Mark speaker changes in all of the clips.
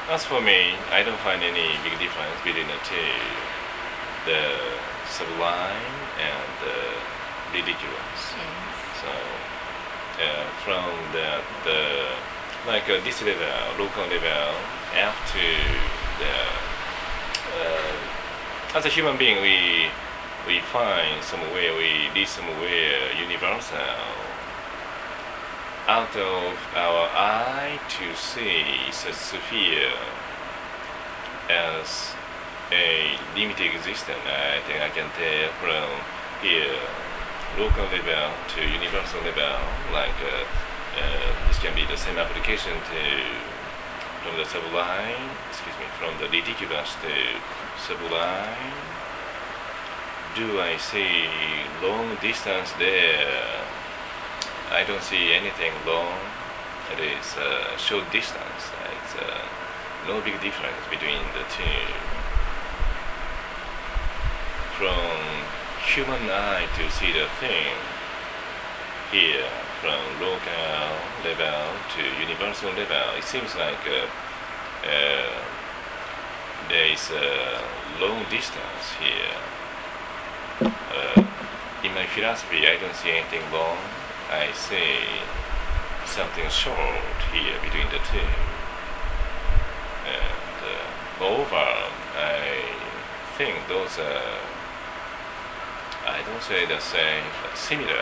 Speaker 1: As for me, I don't find any big difference between the two, the sublime and the ridiculous. So from the like this level, local level, up to the as a human being, we find somewhere, we reach somewhere universal. Out of our eye to see the sphere as a limited existence. I think I can tell from here, local level to universal level, like this can be the same application to from the sublime, from the ridiculous to sublime. Do I see long distance there? I don't see anything long. It is a short distance. It's no big difference between the two. From human eye to see the thing here, from local level to universal level, it seems like there is a long distance here. In my philosophy, I don't see anything long. I see something short here between the two. And moreover, I think those are, I don't say the same, but similar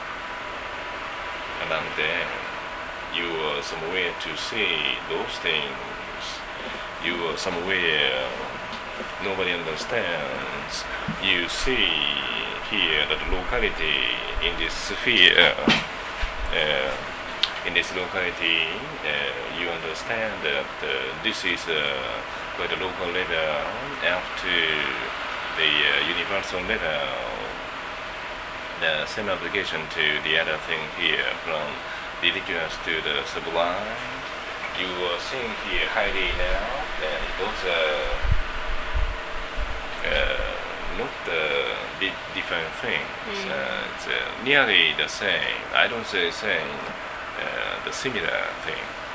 Speaker 1: among them. You are somewhere to see those things. You are somewhere nobody understands. You see here that locality in this sphere, in this locality, you understand that this is quite a local level up to the universal level. The same application to the other thing here, from ridiculous to the sublime. You are seeing here highly now, and those are not big different things. It's nearly the same. I don't say same, the similar thing.